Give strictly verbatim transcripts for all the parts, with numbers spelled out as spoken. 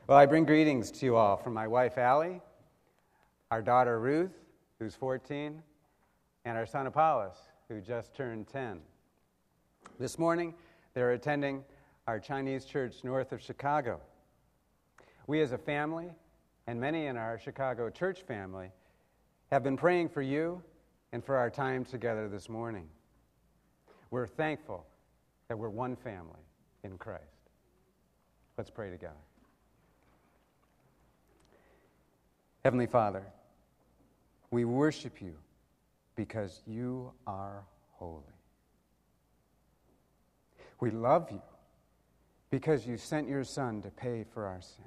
Well, I bring greetings to you all from my wife, Allie, our daughter, Ruth, who's fourteen, and our son, Apollos, who just turned ten. This morning, they're attending our Chinese church north of Chicago. We as a family, and many in our Chicago church family, have been praying for you and for our time together this morning. We're thankful that we're one family in Christ. Let's pray together. Heavenly Father, we worship you because you are holy. We love you because you sent your Son to pay for our sins.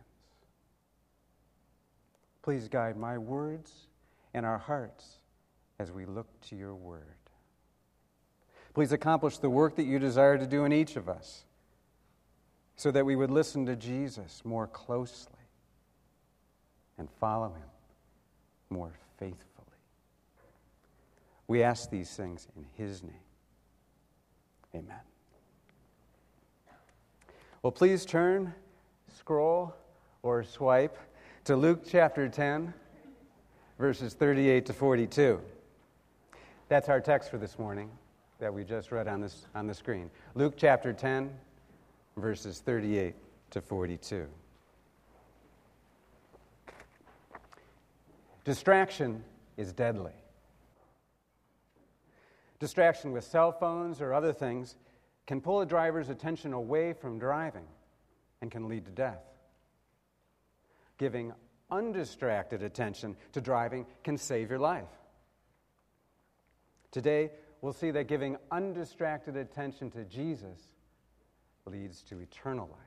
Please guide my words and our hearts as we look to your word. Please accomplish the work that you desire to do in each of us so that we would listen to Jesus more closely and follow him more faithfully. We ask these things in his name. Amen. Well, please turn, scroll, or swipe to Luke chapter ten, verses thirty-eight to forty-two. That's our text for this morning that we just read on this on the screen. Luke chapter ten, verses thirty-eight to forty-two. Distraction is deadly. Distraction with cell phones or other things can pull a driver's attention away from driving and can lead to death. Giving undistracted attention to driving can save your life. Today, we'll see that giving undistracted attention to Jesus leads to eternal life.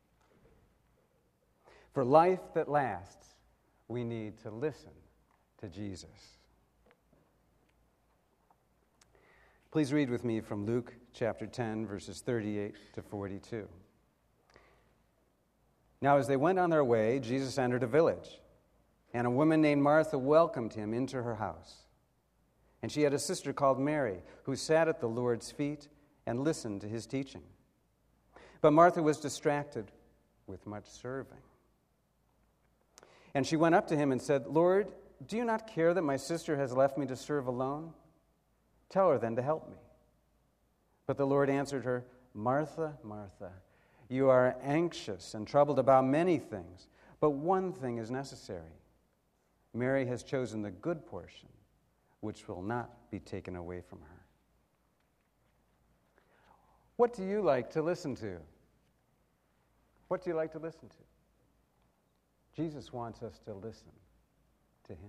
For life that lasts, we need to listen to Jesus. Please read with me from Luke chapter ten, verses thirty-eight to forty-two. Now, as they went on their way, Jesus entered a village, and a woman named Martha welcomed him into her house. And she had a sister called Mary, who sat at the Lord's feet and listened to his teaching. But Martha was distracted with much serving. And she went up to him and said, "Lord, do you not care that my sister has left me to serve alone? Tell her then to help me." But the Lord answered her, "Martha, Martha, you are anxious and troubled about many things, but one thing is necessary. Mary has chosen the good portion, which will not be taken away from her." What do you like to listen to? What do you like to listen to? Jesus wants us to listen to him.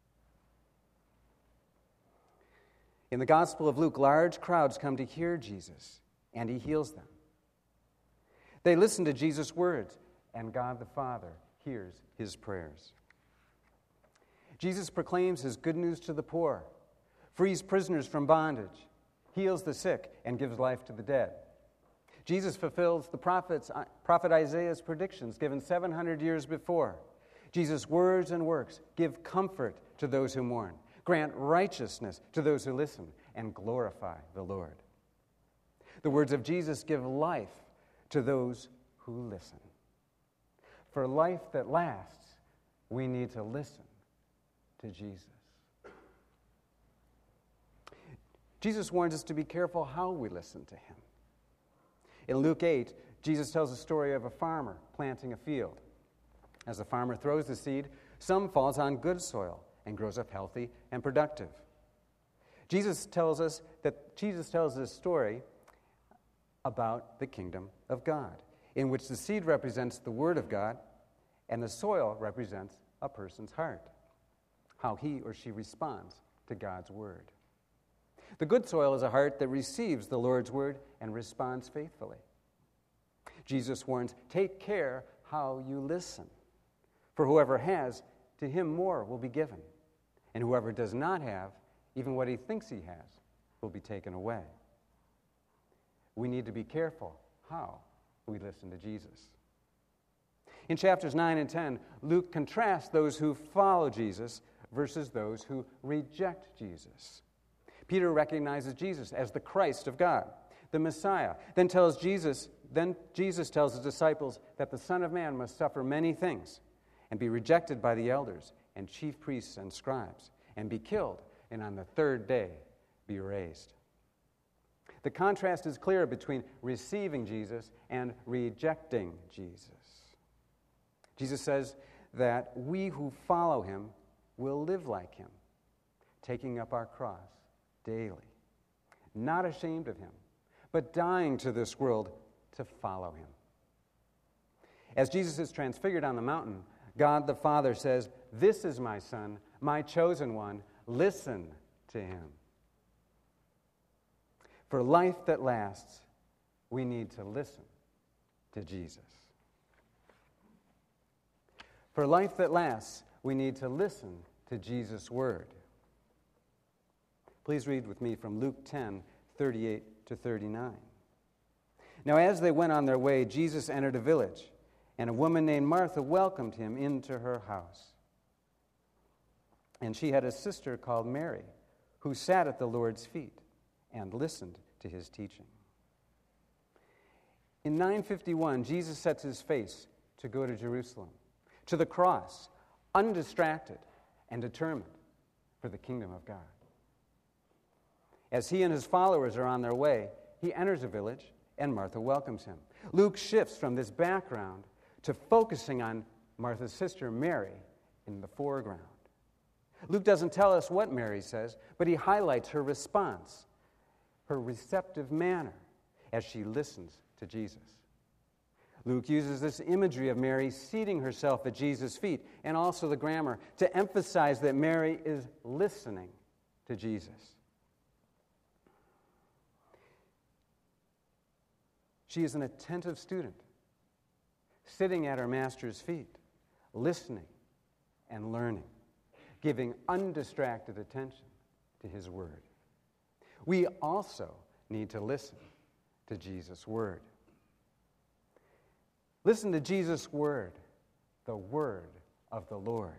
In the Gospel of Luke, large crowds come to hear Jesus, and he heals them. They listen to Jesus' words, and God the Father hears his prayers. Jesus proclaims his good news to the poor, frees prisoners from bondage, heals the sick, and gives life to the dead. Jesus fulfills the prophets, prophet Isaiah's predictions given seven hundred years before. Jesus' words and works give comfort to those who mourn, grant righteousness to those who listen, and glorify the Lord. The words of Jesus give life to those who listen. For life that lasts, we need to listen to Jesus. Jesus warns us to be careful how we listen to him. In Luke eight, Jesus tells a story of a farmer planting a field. As the farmer throws the seed, some falls on good soil and grows up healthy and productive. Jesus tells us that Jesus tells this story about the kingdom of God, in which the seed represents the word of God and the soil represents a person's heart, how he or she responds to God's word. The good soil is a heart that receives the Lord's word and responds faithfully. Jesus warns, take care how you listen. For whoever has, to him more will be given. And whoever does not have, even what he thinks he has, will be taken away. We need to be careful how we listen to Jesus. In chapters nine and ten, Luke contrasts those who follow Jesus versus those who reject Jesus. Peter recognizes Jesus as the Christ of God, the Messiah, then tells Jesus Then Jesus tells his disciples that the Son of Man must suffer many things and be rejected by the elders and chief priests and scribes and be killed, and on the third day be raised. The contrast is clear between receiving Jesus and rejecting Jesus. Jesus says that we who follow him will live like him, taking up our cross daily, not ashamed of him, but dying to this world to follow him. As Jesus is transfigured on the mountain, God the Father says, "This is my Son, my chosen one. Listen to him." For life that lasts, we need to listen to Jesus. For life that lasts, we need to listen to Jesus' word. Please read with me from Luke ten, thirty-eight to thirty-nine. Now, as they went on their way, Jesus entered a village, and a woman named Martha welcomed him into her house. And she had a sister called Mary, who sat at the Lord's feet and listened to his teaching. In nine fifty-one, Jesus sets his face to go to Jerusalem, to the cross, undistracted and determined for the kingdom of God. As he and his followers are on their way, he enters a village, and Martha welcomes him. Luke shifts from this background to focusing on Martha's sister, Mary, in the foreground. Luke doesn't tell us what Mary says, but he highlights her response, her receptive manner, as she listens to Jesus. Luke uses this imagery of Mary seating herself at Jesus' feet, and also the grammar, to emphasize that Mary is listening to Jesus. She is an attentive student, sitting at her master's feet, listening and learning, giving undistracted attention to his word. We also need to listen to Jesus' word. Listen to Jesus' word, the word of the Lord.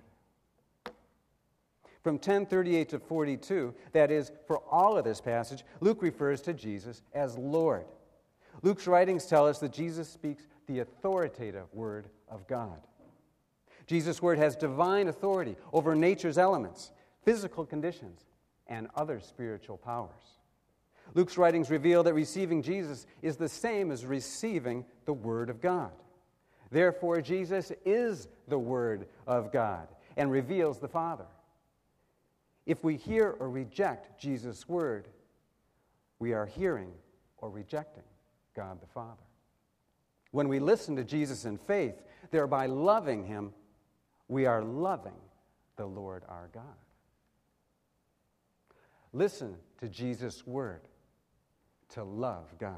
From ten thirty-eight to forty-two, that is, for all of this passage, Luke refers to Jesus as Lord. Luke's writings tell us that Jesus speaks the authoritative word of God. Jesus' word has divine authority over nature's elements, physical conditions, and other spiritual powers. Luke's writings reveal that receiving Jesus is the same as receiving the word of God. Therefore, Jesus is the word of God and reveals the Father. If we hear or reject Jesus' word, we are hearing or rejecting God the Father. When we listen to Jesus in faith, thereby loving him, we are loving the Lord our God. Listen to Jesus' word to love God.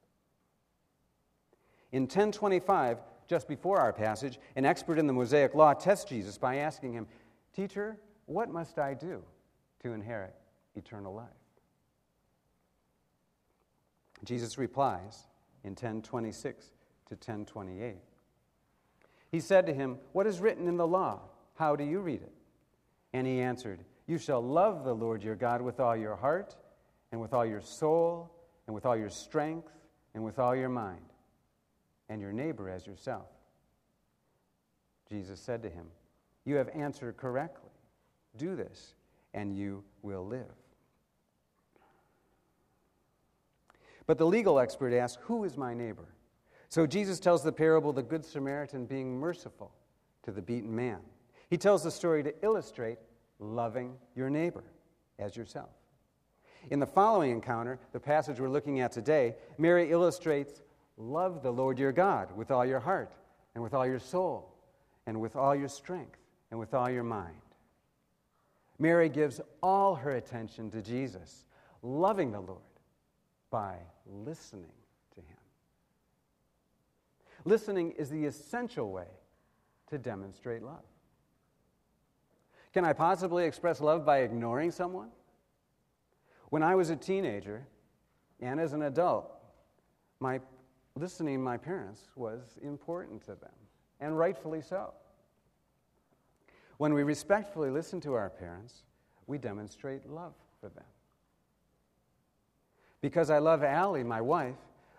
In ten twenty-five, just before our passage, an expert in the Mosaic Law tests Jesus by asking him, "Teacher, what must I do to inherit eternal life?" Jesus replies in ten twenty-six to ten twenty-eight. He said to him, "What is written in the law? How do you read it?" And he answered, "You shall love the Lord your God with all your heart, and with all your soul, and with all your strength, and with all your mind, and your neighbor as yourself." Jesus said to him, "You have answered correctly. Do this, and you will live." But the legal expert asks, "Who is my neighbor?" So Jesus tells the parable of the Good Samaritan being merciful to the beaten man. He tells the story to illustrate loving your neighbor as yourself. In the following encounter, the passage we're looking at today, Mary illustrates love the Lord your God with all your heart, and with all your soul, and with all your strength, and with all your mind. Mary gives all her attention to Jesus, loving the Lord by listening to him. Listening is the essential way to demonstrate love. Can I possibly express love by ignoring someone? When I was a teenager, and as an adult, my listening to my parents was important to them, and rightfully so. When we respectfully listen to our parents, we demonstrate love for them. Because I love Allie, my wife,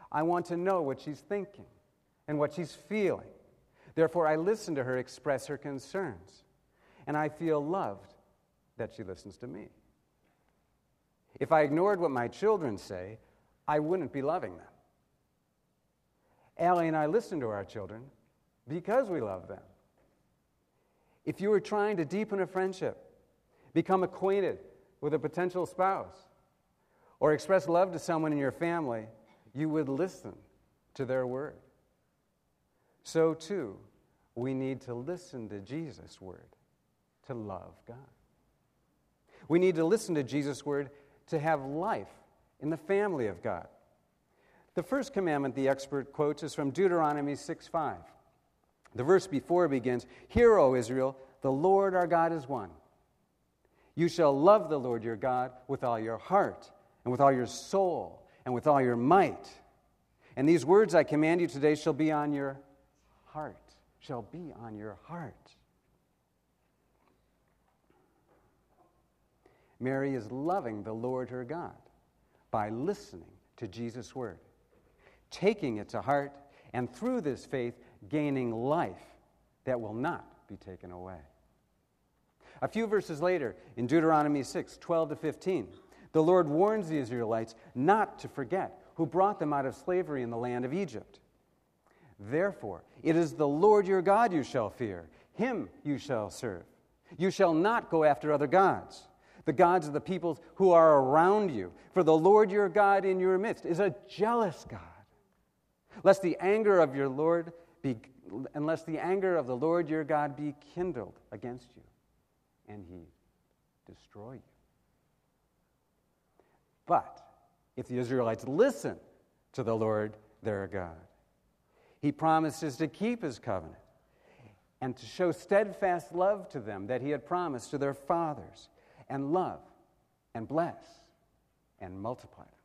I want to know what she's thinking and what she's feeling. Therefore, I listen to her express her concerns, and I feel loved that she listens to me. If I ignored what my children say, I wouldn't be loving them. Allie and I listen to our children because we love them. If you were trying to deepen a friendship, become acquainted with a potential spouse, or express love to someone in your family, you would listen to their word. So too, we need to listen to Jesus' word to love God. We need to listen to Jesus' word to have life in the family of God. The first commandment the expert quotes is from Deuteronomy six five. The verse before begins, "Hear, O Israel, the Lord our God is one. You shall love the Lord your God with all your heart, and with all your soul, and with all your might. And these words I command you today shall be on your heart." Shall be on your heart. Mary is loving the Lord her God by listening to Jesus' word, taking it to heart, and through this faith, gaining life that will not be taken away. A few verses later, in Deuteronomy six, twelve to fifteen, the Lord warns the Israelites not to forget who brought them out of slavery in the land of Egypt. "Therefore, it is the Lord your God you shall fear. Him you shall serve. You shall not go after other gods, the gods of the peoples who are around you. For the Lord your God in your midst is a jealous God. Lest the anger of your Lord be, unless the anger of the Lord your God be kindled against you, and he destroy you." But if the Israelites listen to the Lord their God, he promises to keep his covenant and to show steadfast love to them that he had promised to their fathers, and love and bless and multiply them.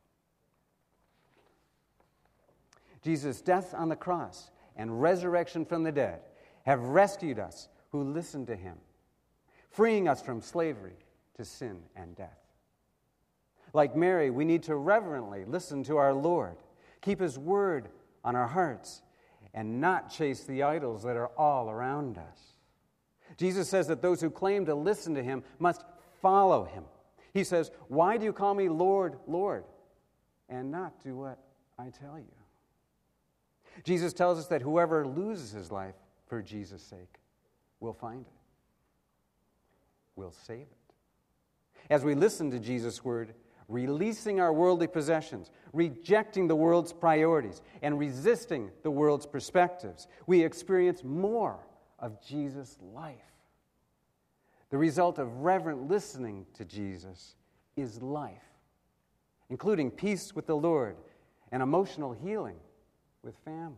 Jesus' death on the cross and resurrection from the dead have rescued us who listen to him, freeing us from slavery to sin and death. Like Mary, we need to reverently listen to our Lord, keep his word on our hearts, and not chase the idols that are all around us. Jesus says that those who claim to listen to him must follow him. He says, "Why do you call me Lord, Lord, and not do what I tell you?" Jesus tells us that whoever loses his life for Jesus' sake will find it, will save it. As we listen to Jesus' word, releasing our worldly possessions, rejecting the world's priorities, and resisting the world's perspectives, we experience more of Jesus' life. The result of reverent listening to Jesus is life, including peace with the Lord and emotional healing with family.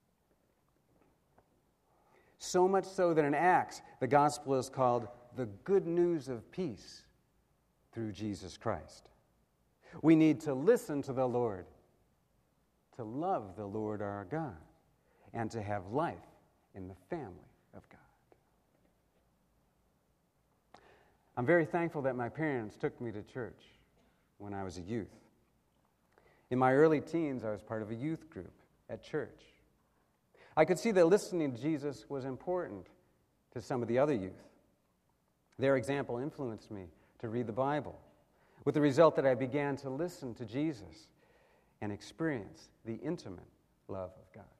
So much so that in Acts, the gospel is called the good news of peace through Jesus Christ. We need to listen to the Lord, to love the Lord our God, and to have life in the family of God. I'm very thankful that my parents took me to church when I was a youth. In my early teens, I was part of a youth group at church. I could see that listening to Jesus was important to some of the other youth. Their example influenced me to read the Bible, with the result that I began to listen to Jesus and experience the intimate love of God.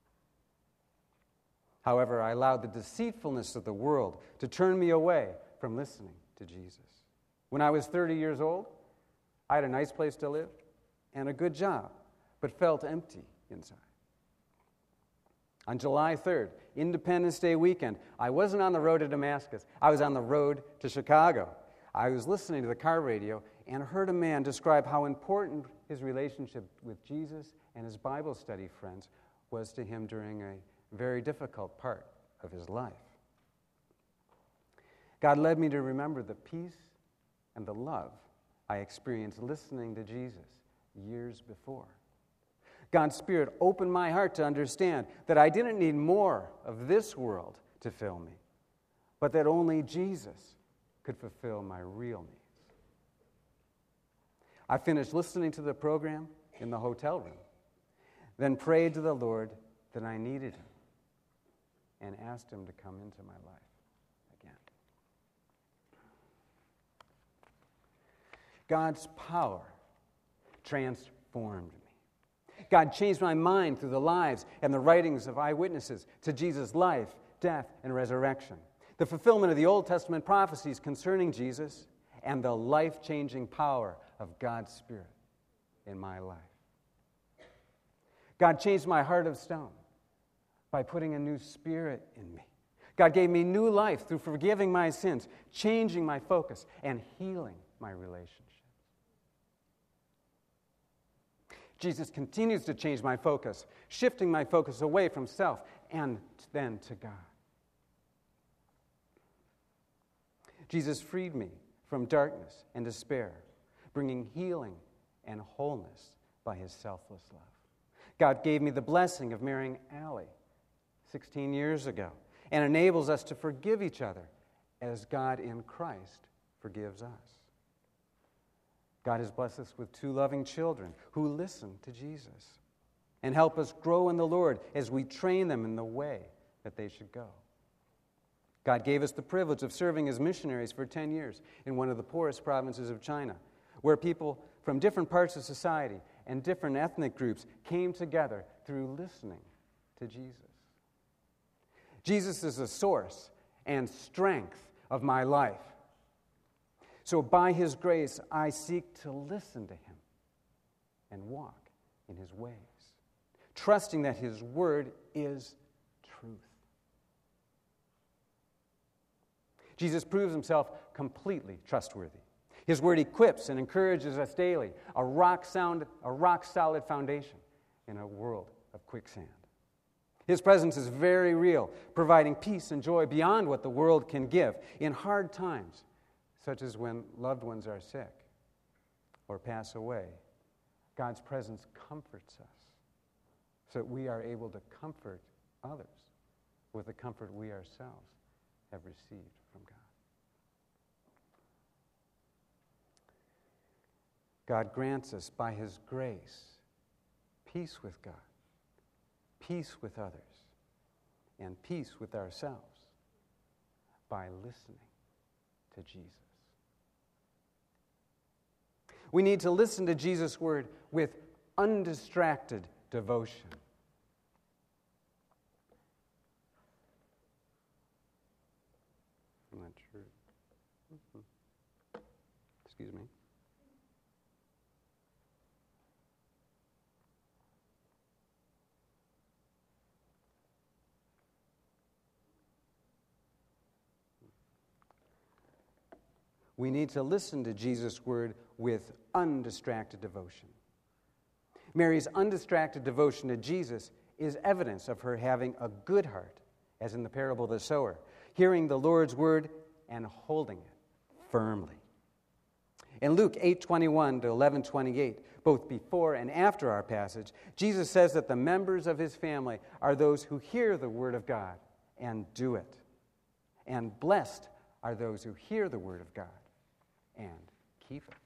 However, I allowed the deceitfulness of the world to turn me away from listening to Jesus. When I was thirty years old, I had a nice place to live and a good job, but felt empty inside. On July third, Independence Day weekend, I wasn't on the road to Damascus. I was on the road to Chicago. I was listening to the car radio and heard a man describe how important his relationship with Jesus and his Bible study friends was to him during a very difficult part of his life. God led me to remember the peace and the love I experienced listening to Jesus years before. God's Spirit opened my heart to understand that I didn't need more of this world to fill me, but that only Jesus could fulfill my real needs. I finished listening to the program in the hotel room. then prayed to the Lord that I needed him and asked him to come into my life again. God's power transformed me. God changed my mind through the lives and the writings of eyewitnesses to Jesus' life, death, and resurrection, the fulfillment of the Old Testament prophecies concerning Jesus, and the life-changing power of God's Spirit in my life. God changed my heart of stone by putting a new spirit in me. God gave me new life through forgiving my sins, changing my focus, and healing my relationships. Jesus continues to change my focus, shifting my focus away from self and then to God. Jesus freed me from darkness and despair, bringing healing and wholeness by his selfless love. God gave me the blessing of marrying Allie sixteen years ago and enables us to forgive each other as God in Christ forgives us. God has blessed us with two loving children who listen to Jesus and help us grow in the Lord as we train them in the way that they should go. God gave us the privilege of serving as missionaries for ten years in one of the poorest provinces of China, where people from different parts of society and different ethnic groups came together through listening to Jesus. Jesus is the source and strength of my life. So by his grace, I seek to listen to him and walk in his ways, trusting that his word is truth. Jesus proves himself completely trustworthy. His word equips and encourages us daily, a rock sound, a rock solid foundation in a world of quicksand. His presence is very real, providing peace and joy beyond what the world can give in hard times, such as when loved ones are sick or pass away. God's presence comforts us so that we are able to comfort others with the comfort we ourselves have received from God. God grants us by his grace peace with God, peace with others, and peace with ourselves by listening to Jesus. We need to listen to Jesus' word with undistracted devotion. I'm not sure. Mm-hmm. Excuse me. We need to listen to Jesus' word with undistracted devotion. Mary's undistracted devotion to Jesus is evidence of her having a good heart, as in the parable of the sower, hearing the Lord's word and holding it firmly. In Luke eight twenty-one to eleven twenty-eight, both before and after our passage, Jesus says that the members of his family are those who hear the word of God and do it. And blessed are those who hear the word of God and keep it.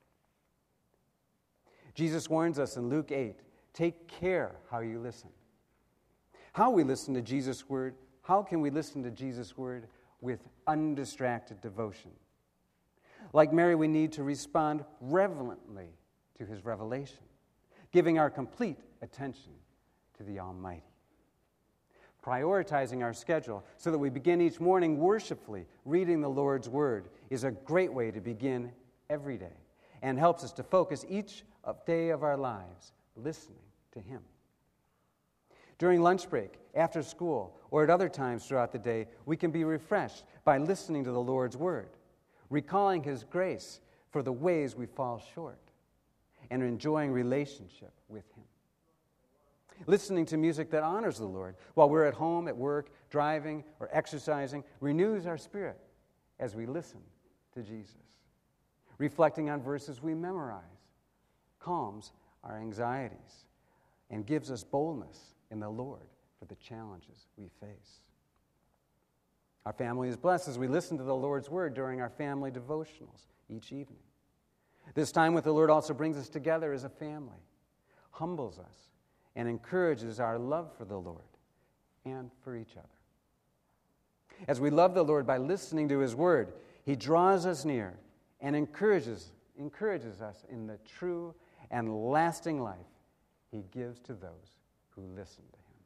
Jesus warns us in Luke eight, take care how you listen. How we listen to Jesus' word, how can we listen to Jesus' word with undistracted devotion? Like Mary, we need to respond reverently to his revelation, giving our complete attention to the Almighty. Prioritizing our schedule so that we begin each morning worshipfully reading the Lord's word is a great way to begin every day and helps us to focus each day of our lives listening to him. During lunch break, after school, or at other times throughout the day, we can be refreshed by listening to the Lord's word, recalling his grace for the ways we fall short, and enjoying relationship with him. Listening to music that honors the Lord while we're at home, at work, driving, or exercising renews our spirit as we listen to Jesus. Reflecting on verses we memorize calms our anxieties and gives us boldness in the Lord for the challenges we face. Our family is blessed as we listen to the Lord's word during our family devotionals each evening. This time with the Lord also brings us together as a family, humbles us, and encourages our love for the Lord and for each other. As we love the Lord by listening to His Word, He draws us near and encourages, encourages us in the true and lasting life He gives to those who listen to Him.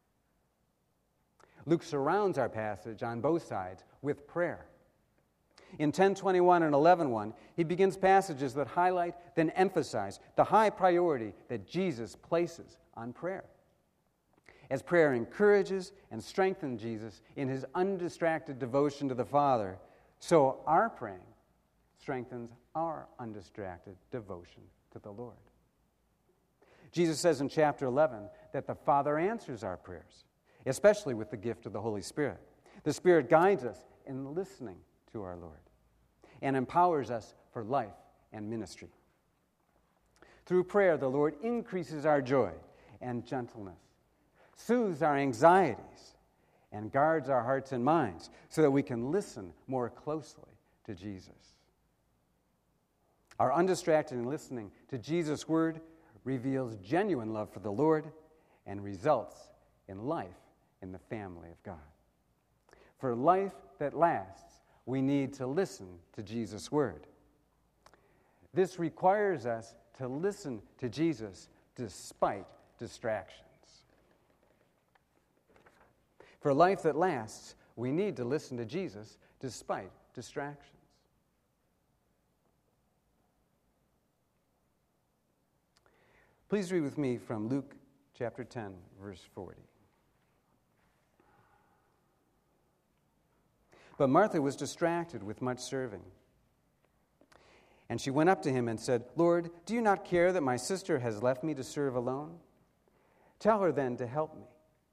Luke surrounds our passage on both sides with prayer. In ten twenty-one and eleven one, he begins passages that highlight, then emphasize the high priority that Jesus places on prayer. As prayer encourages and strengthens Jesus in his undistracted devotion to the Father, so our praying strengthens our undistracted devotion to the Lord. Jesus says in chapter eleven that the Father answers our prayers, especially with the gift of the Holy Spirit. The Spirit guides us in listening to our Lord and empowers us for life and ministry. Through prayer, the Lord increases our joy and gentleness, soothes our anxieties, and guards our hearts and minds so that we can listen more closely to Jesus. Our undistracted listening to Jesus' word reveals genuine love for the Lord and results in life in the family of God. For life that lasts, we need to listen to Jesus' word. This requires us to listen to Jesus despite distractions. For life that lasts, we need to listen to Jesus despite distractions. Please read with me from Luke chapter ten, verse forty. But Martha was distracted with much serving. And she went up to him and said, "Lord, do you not care that my sister has left me to serve alone? Tell her then to help me."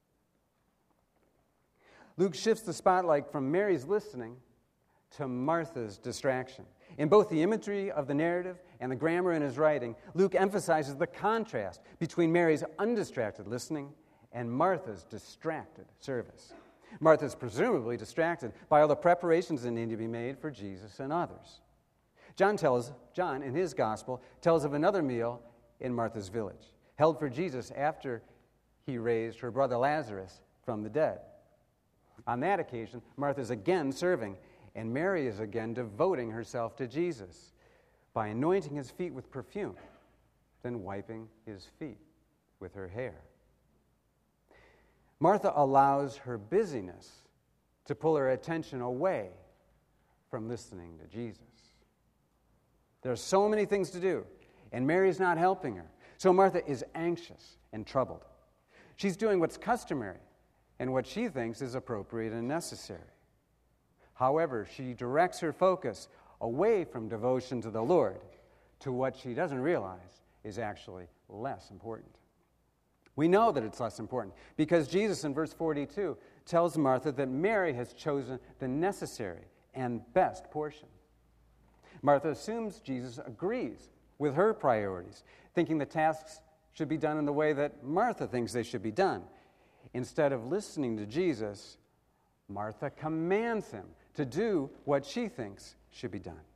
Luke shifts the spotlight from Mary's listening to Martha's distraction. In both the imagery of the narrative and the grammar in his writing, Luke emphasizes the contrast between Mary's undistracted listening and Martha's distracted service. Martha's presumably distracted by all the preparations that need to be made for Jesus and others. John tells, John, in his gospel, tells of another meal in Martha's village, held for Jesus after he raised her brother Lazarus from the dead. On that occasion, Martha's again serving, and Mary is again devoting herself to Jesus by anointing his feet with perfume, then wiping his feet with her hair. Martha allows her busyness to pull her attention away from listening to Jesus. There are so many things to do, and Mary's not helping her. So Martha is anxious and troubled. She's doing what's customary and what she thinks is appropriate and necessary. However, she directs her focus away from devotion to the Lord to what she doesn't realize is actually less important. We know that it's less important because Jesus in verse forty-two tells Martha that Mary has chosen the necessary and best portion. Martha assumes Jesus agrees with her priorities, thinking the tasks should be done in the way that Martha thinks they should be done. Instead of listening to Jesus, Martha commands him to do what she thinks should be done.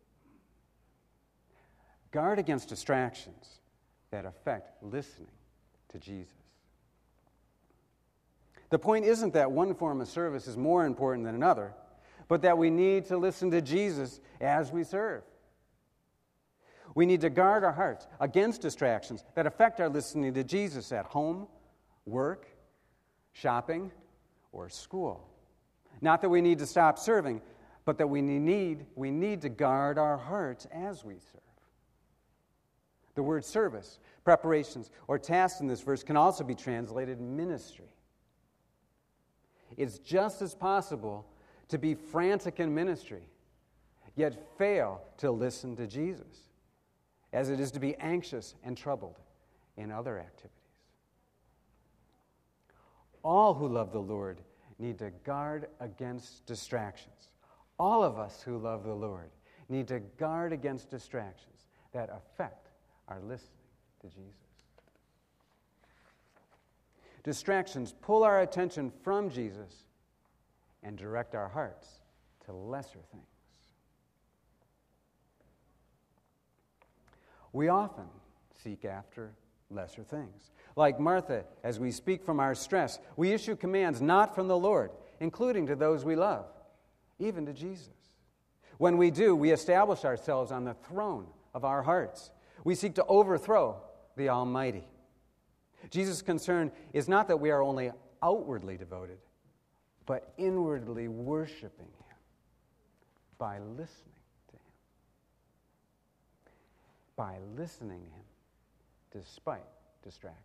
Guard against distractions that affect listening to Jesus. The point isn't that one form of service is more important than another, but that we need to listen to Jesus as we serve. We need to guard our hearts against distractions that affect our listening to Jesus at home, work, shopping, or school. Not that we need to stop serving, but that we need, we need to guard our hearts as we serve. The word service, preparations, or tasks in this verse can also be translated ministry. It's just as possible to be frantic in ministry, yet fail to listen to Jesus, as it is to be anxious and troubled in other activities. All who love the Lord need to guard against distractions. All of us who love the Lord need to guard against distractions that affect our listening to Jesus. Distractions pull our attention from Jesus and direct our hearts to lesser things. We often seek after lesser things. Like Martha, as we speak from our stress, we issue commands not from the Lord, including to those we love, even to Jesus. When we do, we establish ourselves on the throne of our hearts. We seek to overthrow the Almighty. Jesus' concern is not that we are only outwardly devoted, but inwardly worshiping Him by listening to Him. By listening to Him despite distraction.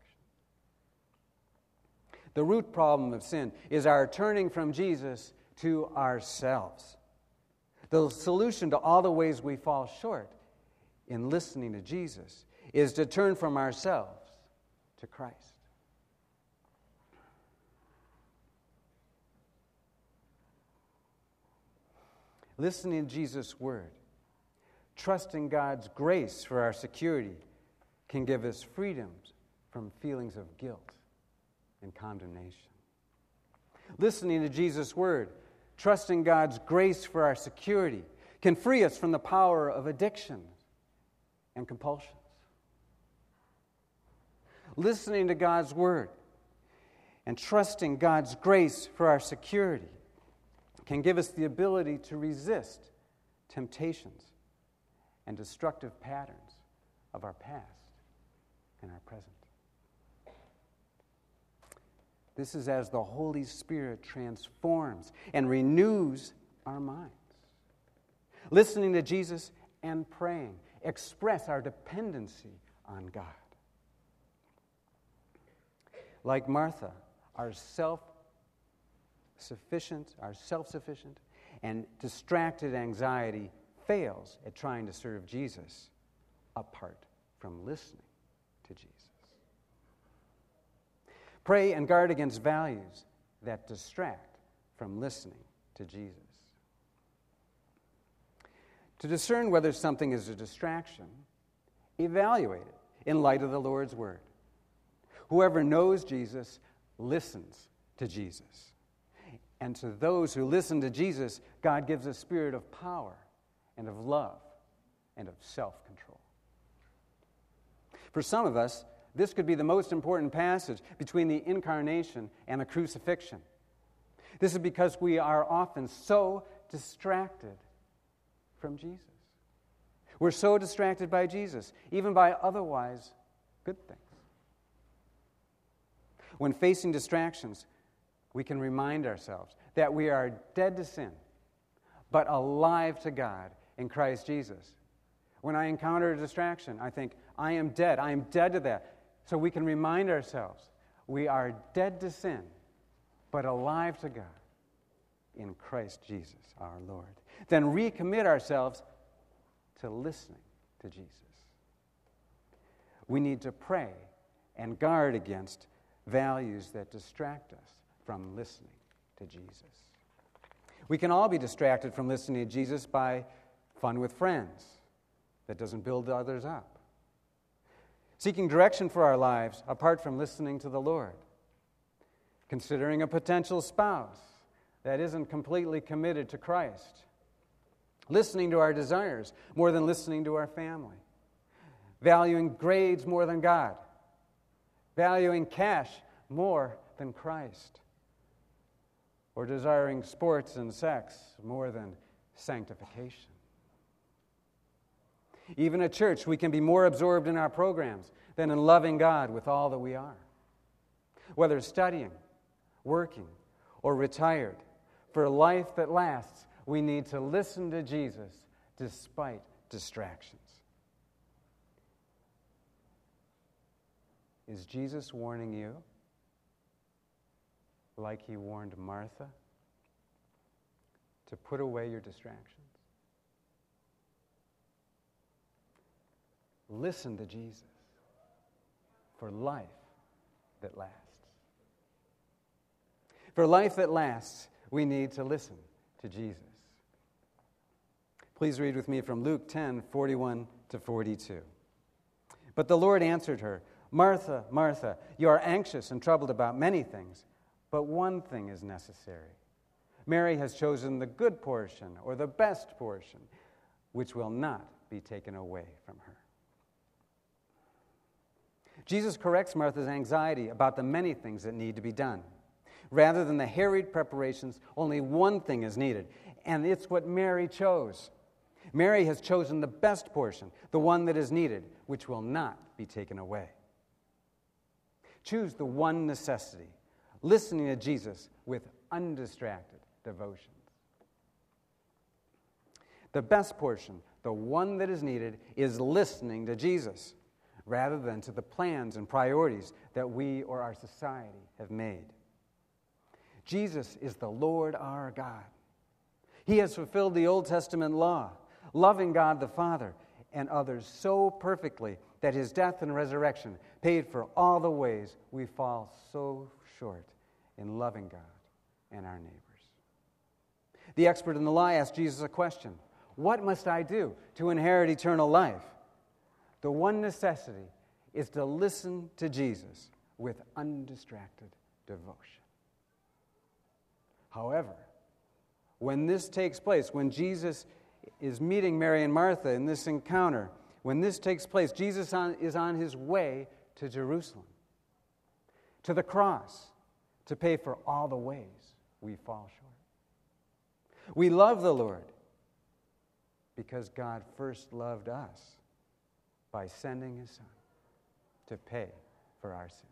The root problem of sin is our turning from Jesus to ourselves. The solution to all the ways we fall short in listening to Jesus is to turn from ourselves to Christ. Listening to Jesus' word, trusting God's grace for our security, can give us freedoms from feelings of guilt and condemnation. Listening to Jesus' word, trusting God's grace for our security, can free us from the power of addictions and compulsions. Listening to God's word and trusting God's grace for our security can give us the ability to resist temptations and destructive patterns of our past and our present. This is as the Holy Spirit transforms and renews our minds. Listening to Jesus and praying express our dependency on God. Like Martha, our self-sufficient, our self-sufficient and distracted anxiety fails at trying to serve Jesus apart from listening to Jesus. Pray and guard against values that distract from listening to Jesus. To discern whether something is a distraction, evaluate it in light of the Lord's word. Whoever knows Jesus listens to Jesus. And to those who listen to Jesus, God gives a spirit of power and of love and of self-control. For some of us, this could be the most important passage between the incarnation and the crucifixion. This is because we are often so distracted from Jesus. We're so distracted by Jesus, even by otherwise good things. When facing distractions, we can remind ourselves that we are dead to sin, but alive to God in Christ Jesus. When I encounter a distraction, I think, I am dead. I am dead to that. So we can remind ourselves, we are dead to sin, but alive to God in Christ Jesus our Lord. Then recommit ourselves to listening to Jesus. We need to pray and guard against values that distract us from listening to Jesus. We can all be distracted from listening to Jesus by fun with friends that doesn't build others up. Seeking direction for our lives apart from listening to the Lord. Considering a potential spouse that isn't completely committed to Christ. Listening to our desires more than listening to our family. Valuing grades more than God. Valuing cash more than Christ. Or desiring sports and sex more than sanctification. Even at church, we can be more absorbed in our programs than in loving God with all that we are. Whether studying, working, or retired, for a life that lasts, we need to listen to Jesus despite distractions. Is Jesus warning you, like he warned Martha, to put away your distractions? Listen to Jesus for life that lasts. For life that lasts, we need to listen to Jesus. Please read with me from Luke ten, forty-one to forty-two. But the Lord answered her, Martha, Martha, you are anxious and troubled about many things, but one thing is necessary. Mary has chosen the good portion, or the best portion, which will not be taken away from her. Jesus corrects Martha's anxiety about the many things that need to be done. Rather than the harried preparations, only one thing is needed, and it's what Mary chose. Mary has chosen the best portion, the one that is needed, which will not be taken away. Choose the one necessity, listening to Jesus with undistracted devotions. The best portion, the one that is needed, is listening to Jesus, rather than to the plans and priorities that we or our society have made. Jesus is the Lord our God. He has fulfilled the Old Testament law, loving God the Father and others so perfectly that his death and resurrection paid for all the ways we fall so short in loving God and our neighbors. The expert in the law asked Jesus a question: what must I do to inherit eternal life? The one necessity is to listen to Jesus with undistracted devotion. However, when this takes place, when Jesus is meeting Mary and Martha in this encounter, when this takes place, Jesus on, is on his way to Jerusalem, to the cross, to pay for all the ways we fall short. We love the Lord because God first loved us by sending his Son to pay for our sins.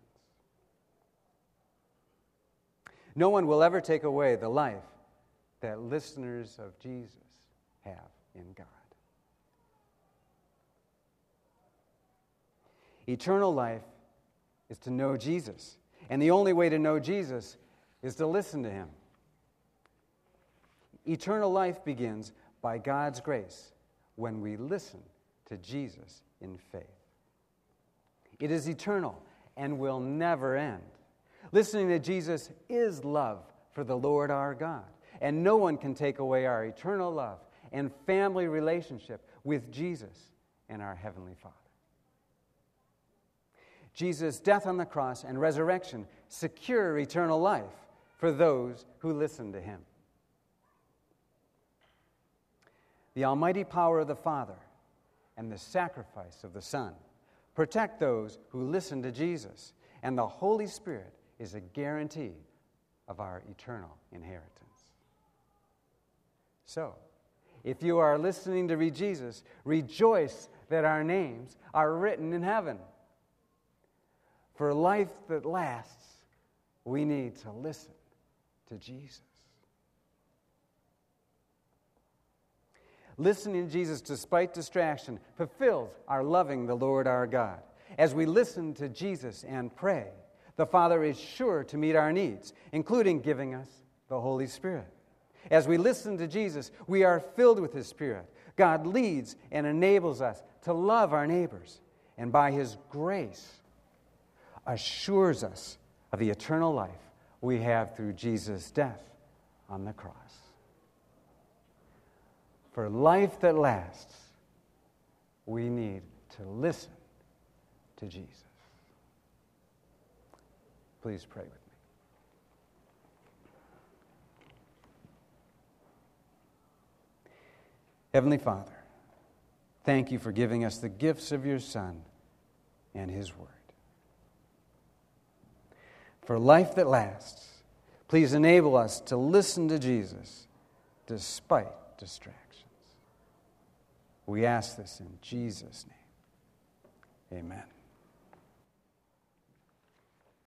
No one will ever take away the life that listeners of Jesus have in God. Eternal life is to know Jesus, and the only way to know Jesus is to listen to him. Eternal life begins by God's grace when we listen to Jesus in faith. It is eternal and will never end. Listening to Jesus is love for the Lord our God, and no one can take away our eternal love and family relationship with Jesus and our Heavenly Father. Jesus' death on the cross and resurrection secure eternal life for those who listen to him. The almighty power of the Father and the sacrifice of the Son protect those who listen to Jesus, and the Holy Spirit is a guarantee of our eternal inheritance. So, if you are listening to read Jesus, rejoice that our names are written in heaven. For life that lasts, we need to listen to Jesus. Listening to Jesus despite distraction fulfills our loving the Lord our God. As we listen to Jesus and pray, the Father is sure to meet our needs, including giving us the Holy Spirit. As we listen to Jesus, we are filled with his Spirit. God leads and enables us to love our neighbors, and by his grace assures us of the eternal life we have through Jesus' death on the cross. For life that lasts, we need to listen to Jesus. Please pray with me. Heavenly Father, thank you for giving us the gifts of your Son and his Word. For life that lasts, please enable us to listen to Jesus despite distractions. We ask this in Jesus' name. Amen.